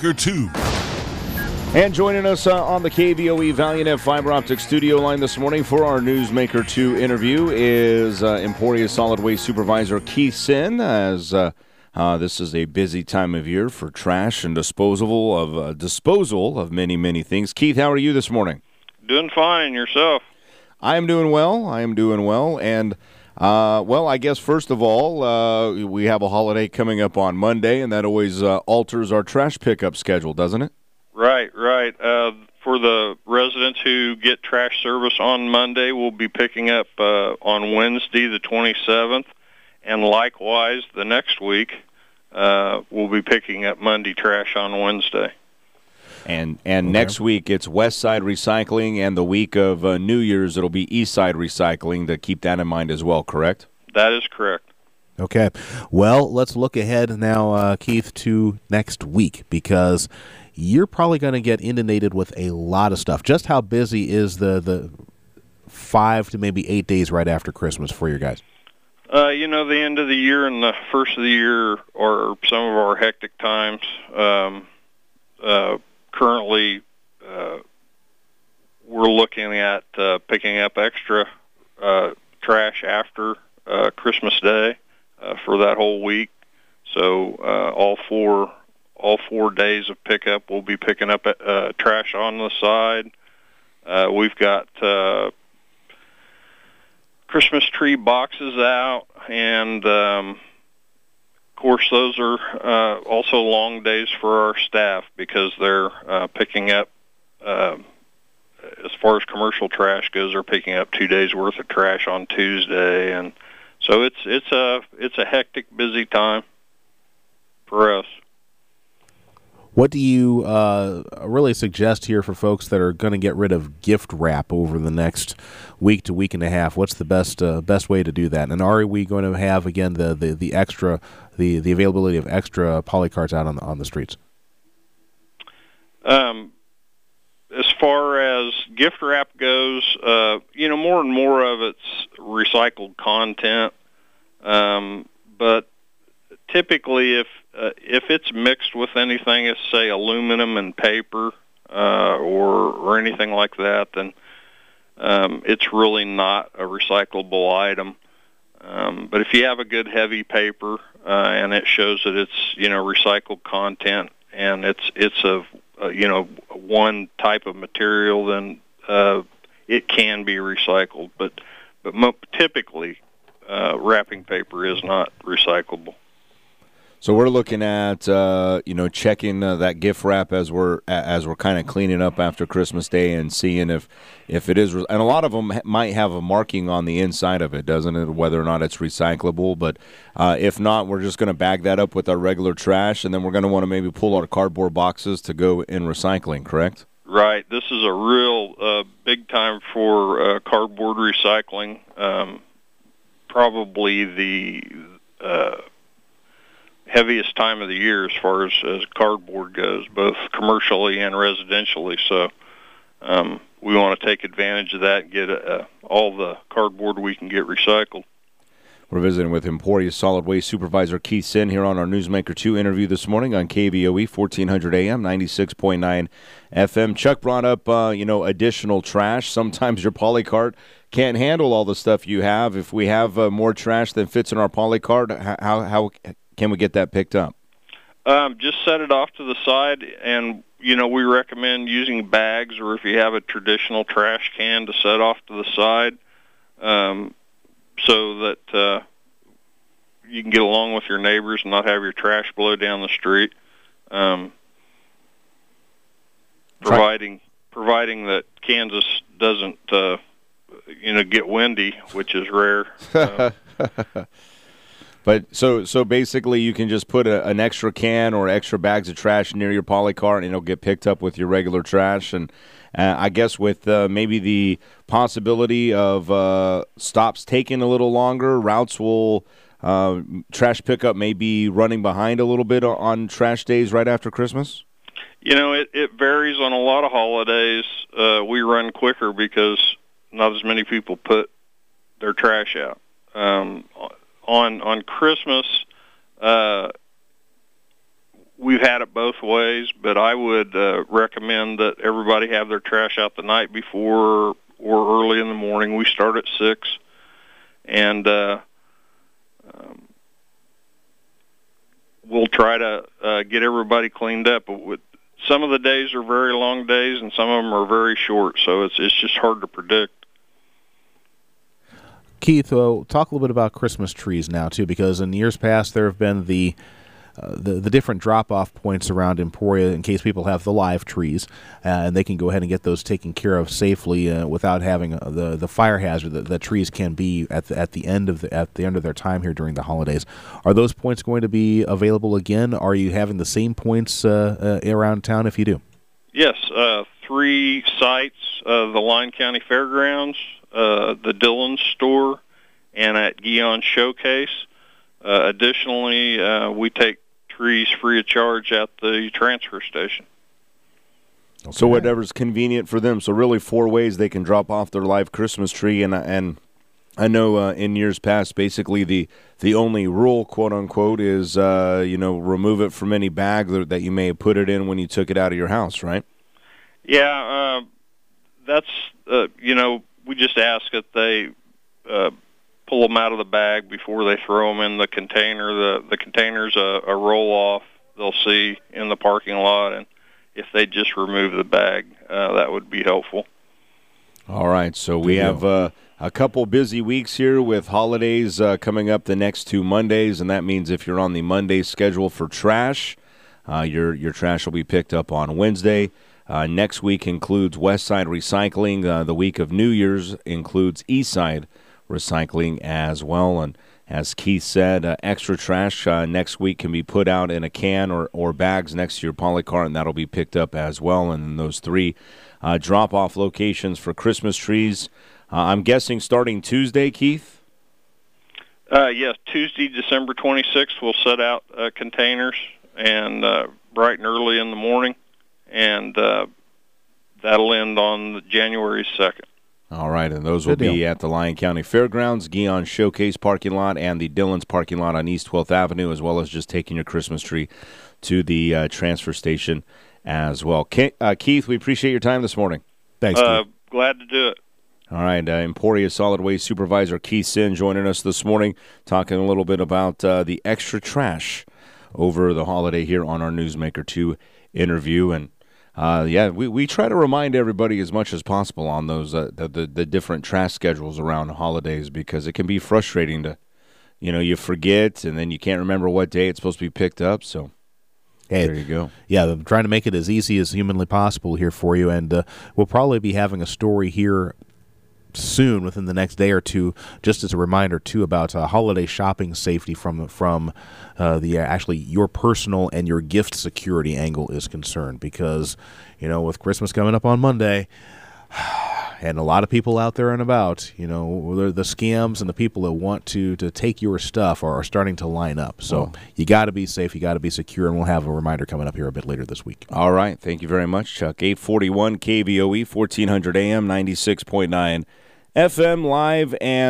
Newsmaker 2. And joining us on the KVOE Valiant Fiber Optic studio line this morning for our Newsmaker 2 interview is Emporia Solid Waste Supervisor Keith Sinn, as this is a busy time of year for trash and disposal of many, many things. Keith, how are you this morning? Doing fine. Yourself? I am doing well. And, I guess first of all, we have a holiday coming up on Monday, and that always alters our trash pickup schedule, doesn't it? Right. For the residents who get trash service on Monday, we'll be picking up on Wednesday the 27th, and likewise the next week we'll be picking up Monday trash on Wednesday. And next week it's West Side Recycling, and the week of New Year's it'll be East Side Recycling, to keep that in mind as well, correct? That is correct. Okay. Well, let's look ahead now, Keith, to next week, because you're probably going to get inundated with a lot of stuff. Just how busy is the 5 to maybe 8 days right after Christmas for you guys? The end of the year and the first of the year are some of our hectic times. Currently, we're looking at picking up extra trash after Christmas Day for that whole week. So all four days of pickup, we'll be picking up trash on the side. We've got Christmas tree boxes out, and of course those are also long days for our staff, because they're picking up, as far as commercial trash goes, they're picking up 2 days worth of trash on Tuesday, and so it's a hectic, busy time for us. What do you really suggest here for folks that are going to get rid of gift wrap over the next week to week and a half? What's the best way to do that? And are we going to have, again, the extra the availability of extra polycarts out on the streets? As far as gift wrap goes, more and more of it's recycled content, but typically if it's mixed with anything, it's say aluminum and paper or anything like that, then it's really not a recyclable item. But if you have a good heavy paper and it shows that it's recycled content, and it's a one type of material, then it can be recycled. But typically wrapping paper is not recyclable. So we're looking at checking that gift wrap as we're kind of cleaning up after Christmas Day, and seeing if it is, and a lot of them might have a marking on the inside of it, doesn't it, whether or not it's recyclable. But if not, we're just going to bag that up with our regular trash, and then we're going to want to maybe pull our cardboard boxes to go in recycling, correct? Right. This is a real big time for cardboard recycling. Probably the heaviest time of the year as far as cardboard goes, both commercially and residentially. So we want to take advantage of that and get all the cardboard we can get recycled. We're visiting with Emporia Solid Waste Supervisor Keith Sinn here on our Newsmaker 2 interview this morning on KVOE 1400 AM, 96.9 FM. Chuck brought up, additional trash. Sometimes your polycart can't handle all the stuff you have. If we have more trash than fits in our polycart, how can we get that picked up? Just set it off to the side, and we recommend using bags, or if you have a traditional trash can, to set off to the side, so that you can get along with your neighbors and not have your trash blow down the street. Providing that Kansas doesn't get windy, which is rare. But so basically, you can just put an extra can or extra bags of trash near your polycart, and it'll get picked up with your regular trash. And I guess with maybe the possibility of stops taking a little longer, routes will trash pickup may be running behind a little bit on trash days right after Christmas. It varies on a lot of holidays. We run quicker because not as many people put their trash out. On Christmas, we've had it both ways, but I would recommend that everybody have their trash out the night before or early in the morning. We start at 6, and we'll try to get everybody cleaned up. But some of the days are very long days, and some of them are very short, so it's just hard to predict. Keith, talk a little bit about Christmas trees now, too, because in years past there have been the different drop-off points around Emporia in case people have the live trees, and they can go ahead and get those taken care of safely without having the fire hazard that trees can be at the end of their time here during the holidays. Are those points going to be available again? Are you having the same points around town if you do? Yes, 3 sites: the Lyon County Fairgrounds, the Dillon's store, and at Guion Showcase. Additionally, we take trees free of charge at the transfer station. Okay. So whatever's convenient for them. So really 4 ways they can drop off their live Christmas tree. And I know in years past, basically the only rule, quote unquote, is remove it from any bag that you may have put it in when you took it out of your house, right? Yeah, that's we just ask that they pull them out of the bag before they throw them in the container. The container's a roll-off they'll see in the parking lot, and if they just remove the bag, that would be helpful. All right, so we have a couple busy weeks here with holidays coming up the next 2 Mondays, and that means if you're on the Monday schedule for trash, your trash will be picked up on Wednesday. Next week includes West Side Recycling. The week of New Year's includes East Side Recycling as well. And as Keith said, extra trash next week can be put out in a can or bags next to your polycart, and that'll be picked up as well. And then those 3 drop-off locations for Christmas trees, I'm guessing starting Tuesday, Keith? Yes, Tuesday, December 26th, we'll set out containers and bright and early in the morning, and that'll end on January 2nd. All right, and those will be at the Lyon County Fairgrounds, Guion Showcase parking lot, and the Dillon's parking lot on East 12th Avenue, as well as just taking your Christmas tree to the transfer station as well. Keith, we appreciate your time this morning. Thanks, Keith. Glad to do it. All right, Emporia Solid Waste Supervisor Keith Sinn joining us this morning, talking a little bit about the extra trash over the holiday here on our Newsmaker 2 interview. And we try to remind everybody as much as possible on those the different trash schedules around holidays, because it can be frustrating to, you forget and then you can't remember what day it's supposed to be picked up. So there you go. Yeah, I'm trying to make it as easy as humanly possible here for you, and we'll probably be having a story here soon within the next day or two, just as a reminder too about holiday shopping safety from the actually your personal and your gift security angle is concerned, because with Christmas coming up on Monday and a lot of people out there and about, the scams and the people that want to take your stuff are starting to line up. So you got to be safe, you got to be secure, and we'll have a reminder coming up here a bit later this week. All right, thank you very much, Chuck. 841 KVOE, 1400 AM, 96.9 FM, live and